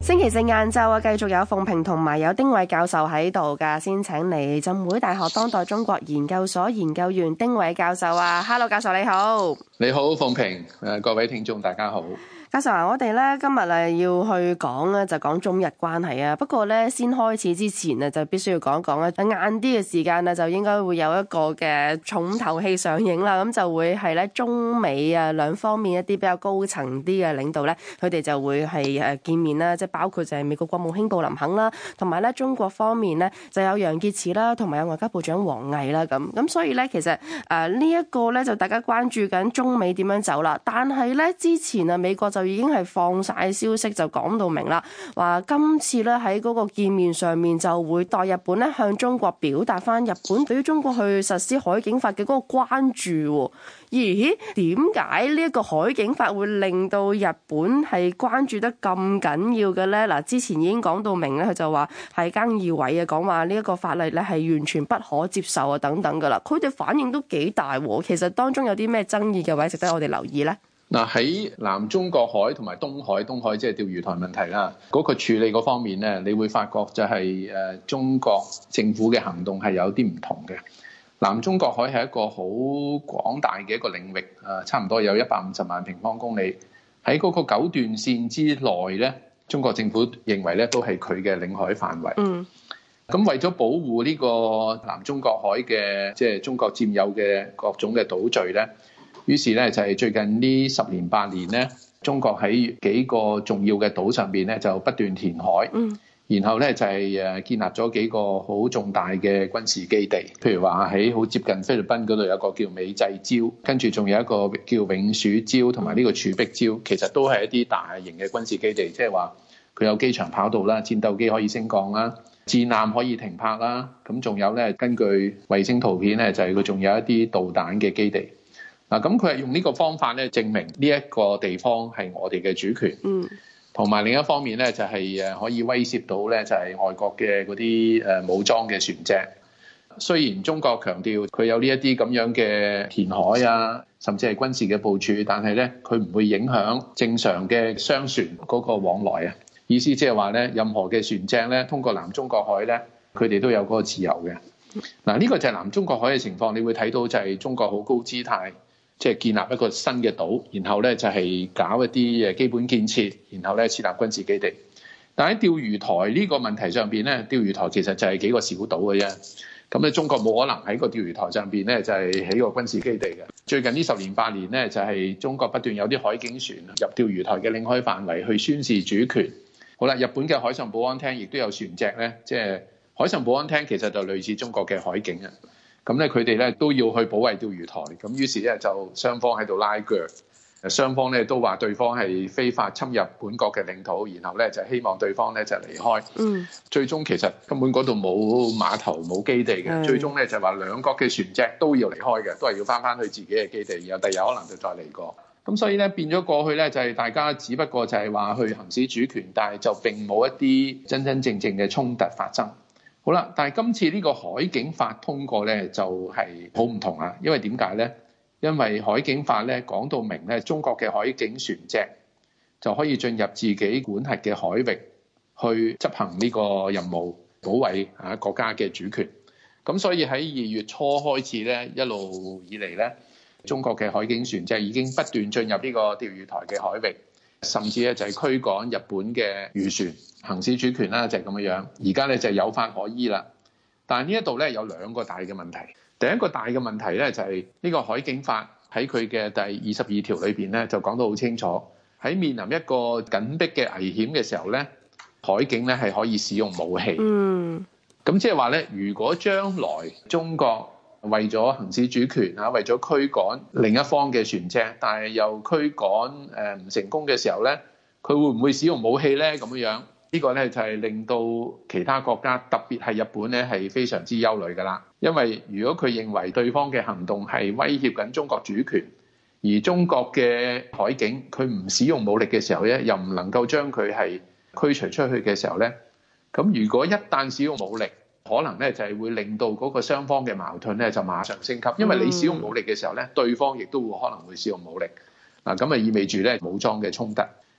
星期四晏晝啊，繼續有鳳萍同埋有丁偉教授喺度噶，先請嚟浸會大學當代中國研究所研究員丁偉教授啊。Hello， 教授你好。 你好，鳳萍，各位聽眾大家好。 教授啊，我哋咧今日要去講咧就講中日關係啊。不過咧先開始之前啊，就必須要講講咧晏啲嘅時間啊，就應該會有一個嘅重頭戲上映啦。咁就會係咧中美啊兩方面一啲比較高層啲嘅領導咧，佢哋就會係見面啦。即係包括就係美國國務卿布林肯啦，同埋咧中國方面咧就有楊潔篪啦，同埋有外交部長王毅啦咁。所以咧其實呢一個咧就大家關注緊中美點樣走啦。但係咧之前啊美國就已經係放晒消息，就講到明啦，話今次咧喺嗰個見面上面就會代日本咧向中國表達翻日本對於中國去實施海警法嘅嗰個關注。咦？點解呢一個海警法會令到日本係關注得咁緊要嘅咧？嗱，之前已經講到明咧，佢就話係菅義偉啊，講話呢一個法例咧係完全不可接受啊等等噶啦。佢哋反應都幾大喎。其實當中有啲咩爭議嘅位值得我哋留意咧？ 嗱，喺南中國海同埋東海即係釣魚台問題啦，嗰個處理嗰方面咧，你會發覺就係中國政府嘅行動係有啲唔同嘅。南中國海係一個好廣大嘅一個領域，差唔多有150萬平方公里。喺嗰個9段線之內咧，中國政府認為咧都係佢嘅領海範圍。咁為咗保護呢個南中國海嘅即係中國佔有嘅各種嘅島嶼咧，於是咧就係最近呢10年8年咧，中國喺幾個重要嘅島上邊咧就不斷填海，然後咧就係建立咗幾個好重大嘅軍事基地，譬如話喺好接近菲律賓嗰度有個叫美濟礁，跟住仲有一個叫永暑礁同埋呢個儲碧礁，其實都係一啲大型嘅軍事基地，即係話佢有機場跑道啦，戰鬥機可以升降啦，戰艦可以停泊啦，咁仲有咧根據衛星圖片咧就係佢仲有一啲導彈嘅基地。嗱，咁佢係用呢個方法咧，證明呢一個地方係我哋嘅主權。同埋另一方面咧，就係可以威脅到咧，就係外國嘅嗰啲武裝嘅船隻。雖然中國強調佢有呢一啲咁樣嘅填海啊，甚至係軍事嘅部署，但係咧佢唔會影響正常嘅商船嗰個往來啊。意思即係話咧，任何嘅船隻咧通過南中國海咧，佢哋都有嗰個自由嘅。嗱，呢個就係南中國海嘅情況，你會睇到就係中國好高姿態。即係建立一個新嘅島，然後咧就係搞一啲基本建設，然後咧設立軍事基地。但喺釣魚台呢個問題上邊咧，釣魚台其實就係幾個小島嘅啫。咁咧中國冇可能喺個釣魚台上邊咧就係起個軍事基地嘅。最近呢10年8年咧就係中國不斷有啲海警船入釣魚台嘅領海範圍去宣示主權。好啦，日本嘅海上保安廳亦都有船隻咧，即係海上保安廳其實就類似中國嘅海警啊。咁咧，佢哋咧都要去保衛釣魚台，咁於是咧就雙方喺度拉鋸，雙方咧都話對方係非法侵入本國嘅領土，然後咧就希望對方咧就離開。最終其實根本嗰度冇碼頭冇基地嘅，最終咧就話兩國嘅船隻都要離開嘅，都係要翻去自己嘅基地，然後第日可能就再嚟過。咁所以咧變咗過去咧就係大家只不過就係話去行使主權，但係就並冇一啲真真正正嘅衝突發生。好啦，但係今次呢個海警法通過咧就係好唔同啦，因為點解咧？因為海警法咧講到明咧，中國嘅海警船隻就可以進入自己管轄嘅海域去執行呢個任務，保衛國家嘅主權。咁所以喺2月初開始咧，一路以嚟咧，中國嘅海警船隻已經不斷進入呢個釣魚台嘅海域。甚至咧就係驅趕日本嘅漁船，行使主權啦，就係咁樣樣。而家咧就有法可依啦。但係呢一度咧有2個大嘅問題。第一個大嘅問題咧就係呢個海警法喺佢嘅第22條裏邊咧就講得好清楚，喺面臨一個緊迫嘅危險嘅時候咧，海警咧係可以使用武器。咁即係話咧，如果將來中國為咗行使主權為咗驅趕另一方嘅船隻，但係又驅趕唔成功嘅時候咧，佢會唔會使用武器咧？咁樣呢個咧就係令到其他國家，特別係日本咧係非常之憂慮㗎啦。因為如果佢認為對方嘅行動係威脅緊中國主權，而中國嘅海警佢唔使用武力嘅時候咧，又唔能夠將佢係驅除出去嘅時候咧，咁如果一旦使用武力，可能咧就係會令到嗰個雙方嘅矛盾咧就馬上升級，因為你使用武力嘅時候咧，對方亦都會可能會使用武力，嗱咁啊意味住咧武裝嘅衝突。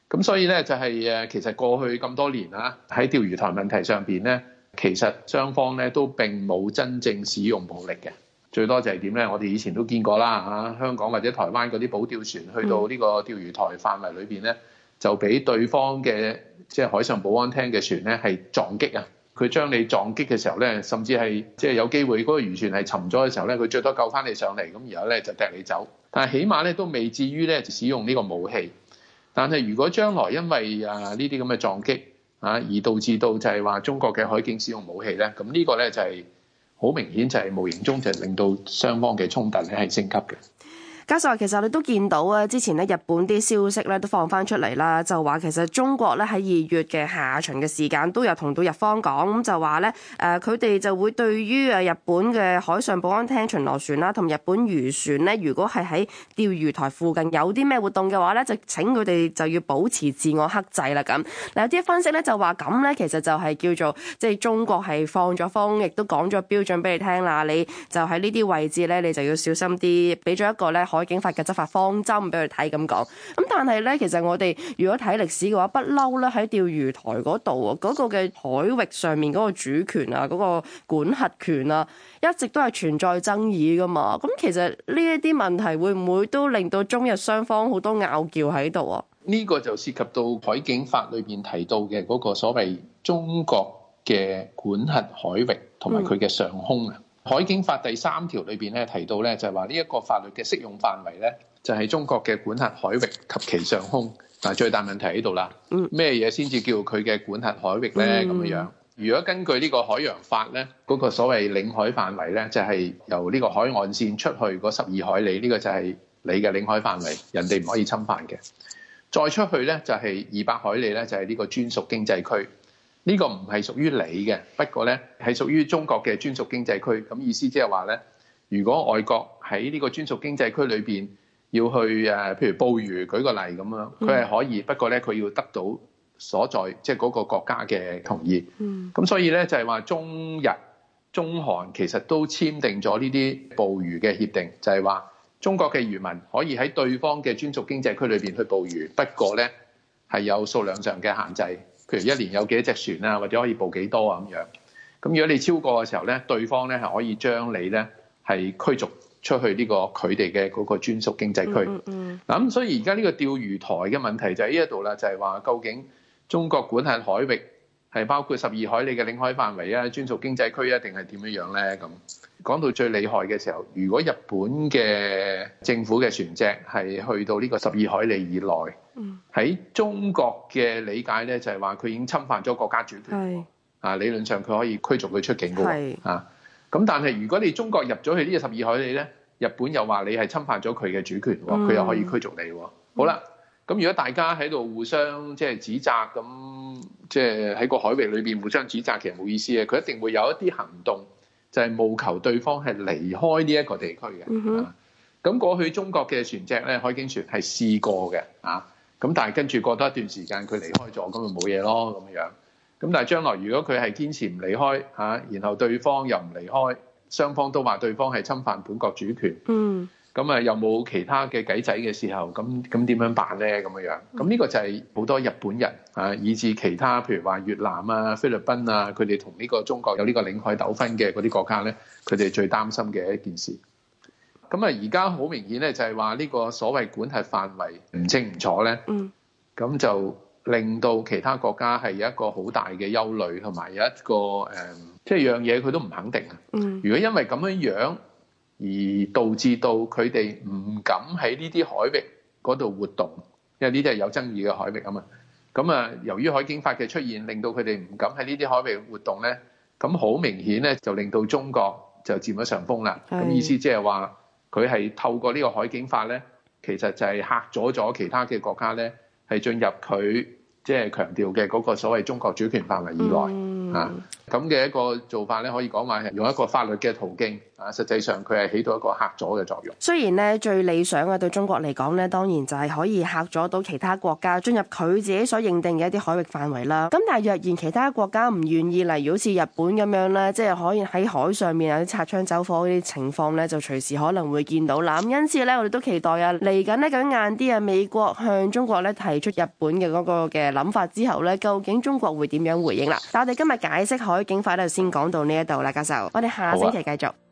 咁所以咧就係其實過去咁多年啊，喺釣魚台問題上邊咧，其實雙方咧都並冇真正使用武力嘅，最多就係點咧？我哋以前都見過啦嚇，香港或者台灣嗰啲保釣船去到呢個釣魚台範圍裏邊咧，就俾對方嘅即係海上保安廳嘅船咧係撞擊啊！佢將你撞擊嘅時候咧，甚至係即係有機會嗰個漁船係沉咗嘅時候咧，佢最多救翻你上嚟，咁然後咧就掟你走。但係起碼咧都未至於咧使用呢個武器。但係如果將來因為呢啲咁嘅撞擊而導致到就係話中國嘅海警使用武器咧，咁呢個咧就係好明顯就係無形中就令到雙方嘅衝突咧係升級嘅。 教授，其實你都見到啊，之前咧日本啲消息咧都放翻出嚟啦，就話其實中國咧喺2月嘅下旬嘅時間都有同到日方講，咁就話咧佢哋就會對於日本嘅海上保安廳巡邏船啦，同日本漁船咧，如果係喺釣魚台附近有啲咩活動嘅話咧，就請佢哋就要保持自我克制啦。咁嗱，有啲分析咧就話咁咧，其實就係叫做即係中國係放咗風，亦都講咗標準俾你聽啦，你就喺呢啲位置咧，你就要小心啲，俾咗一個咧海警法嘅執法方針俾佢睇咁講。咁但係咧，其實我哋如果睇歷史嘅話，不嬲咧喺釣魚台嗰度啊，嗰個嘅海域上面嗰個主權啊，嗰個管轄權啊，一直都係存在爭議噶嘛。咁其實呢一啲問題會唔會都令到中日雙方好多拗撬喺度啊？ 呢個就涉及到海警法裏邊提到嘅嗰個所謂中國嘅管轄海域同埋佢嘅上空啊。海警法第3條裏邊咧提到咧，就係話呢一個法律嘅適用範圍咧，就係中國嘅管轄海域及其上空。嗱，最大問題喺度啦，咩嘢先至叫佢嘅管轄海域咧？咁樣，如果根據呢個海洋法咧，嗰個所謂領海範圍咧，就係由呢個海岸線出去嗰12海里，呢個就係你嘅領海範圍，人哋唔可以侵犯嘅。再出去咧就係200海里咧，就係呢個專屬經濟區。呢個唔係屬於你嘅，不過咧係屬於中國嘅專屬經濟區。咁意思即係話咧，如果外國喺呢個專屬經濟區裏邊要去譬如捕魚，舉個例咁樣，佢係可以，不過咧佢要得到所在即係嗰個國家嘅同意。咁所以咧就係話中日、中韓其實都簽訂咗呢啲捕魚嘅協定，就係話中國嘅漁民可以喺對方嘅專屬經濟區裏邊去捕魚，不過咧係有數量上嘅限制。譬如1年有幾多隻船啊，或者可以捕幾多啊咁樣。咁如果你超過嘅時候咧，對方咧係可以將你咧係驅逐出去呢個佢哋嘅嗰個專屬經濟區。嗱咁所以而家呢個釣魚台嘅問題就喺呢一度啦，就係話究竟中國管轄海域係包括12海里嘅領海範圍啊、專屬經濟區啊，定係點樣咧？咁講到最厲害嘅時候，如果日本嘅政府嘅船隻係去到呢個12海里以內，喺中國嘅理解咧，就係話佢已經侵犯咗國家主權。理論上佢可以驅逐佢出境嘅喎。咁但係如果你中國入咗去呢個12海里咧，日本又話你係侵犯咗佢嘅主權喎，佢又可以驅逐你喎。好啦，咁如果大家喺度互相即係指責，咁即係喺個海域裏邊互相指責，其實冇意思嘅。佢一定會有一啲行動，就係務求對方係離開呢一個地區嘅。咁過去中國嘅船隻咧，海警船係試過嘅。咁但係跟住過多一段時間，佢離開咗，咁就冇嘢咯咁樣。咁但係將來如果佢係堅持唔離開然後對方又唔離開，雙方都話對方係侵犯本國主權。咁又冇其他嘅計仔嘅時候，咁點樣辦咧？咁樣。咁呢個就係好多日本人以至其他譬如話越南啊、菲律賓啊，佢哋同呢個中國有呢個領海糾紛嘅嗰啲國家咧，佢哋最擔心嘅一件事。咁而家好明顯咧，就係話呢個所謂管轄範圍唔清唔楚咧，咁就令到其他國家係有一個好大嘅憂慮，同埋有一個即係樣嘢佢都唔肯定。如果因為咁樣而導致到佢哋唔敢喺呢啲海域嗰度活動，因為呢啲係有爭議嘅海域啊嘛。咁由於海警法嘅出現，令到佢哋唔敢喺呢啲海域活動咧，咁好明顯咧就令到中國就佔咗上風啦。咁意思即係話，佢係透過呢個海警法咧，其實就係嚇咗其他嘅國家咧，係進入佢即係強調嘅嗰個所謂中國主權範圍以內咁嘅一個做法咧，可以講話係用一個法律嘅途徑實際上佢係起到一個嚇阻嘅作用。 雖然咧最理想嘅對中國嚟講咧，當然就係可以嚇阻到其他國家進入佢自己所認定嘅一啲海域範圍啦。咁但係若然其他國家唔願意，例如好似日本咁樣咧，即係可以喺海上面有啲擦槍走火嗰啲情況咧，就隨時可能會見到啦。咁因此咧，我哋都期待啊，嚟緊呢，究竟晏啲啊，美國向中國咧提出日本嘅嗰個嘅諗法之後咧，究竟中國會點樣回應啦？但我哋今日解釋海警法咧，先講到呢一度啦，教授，我哋下星期繼續。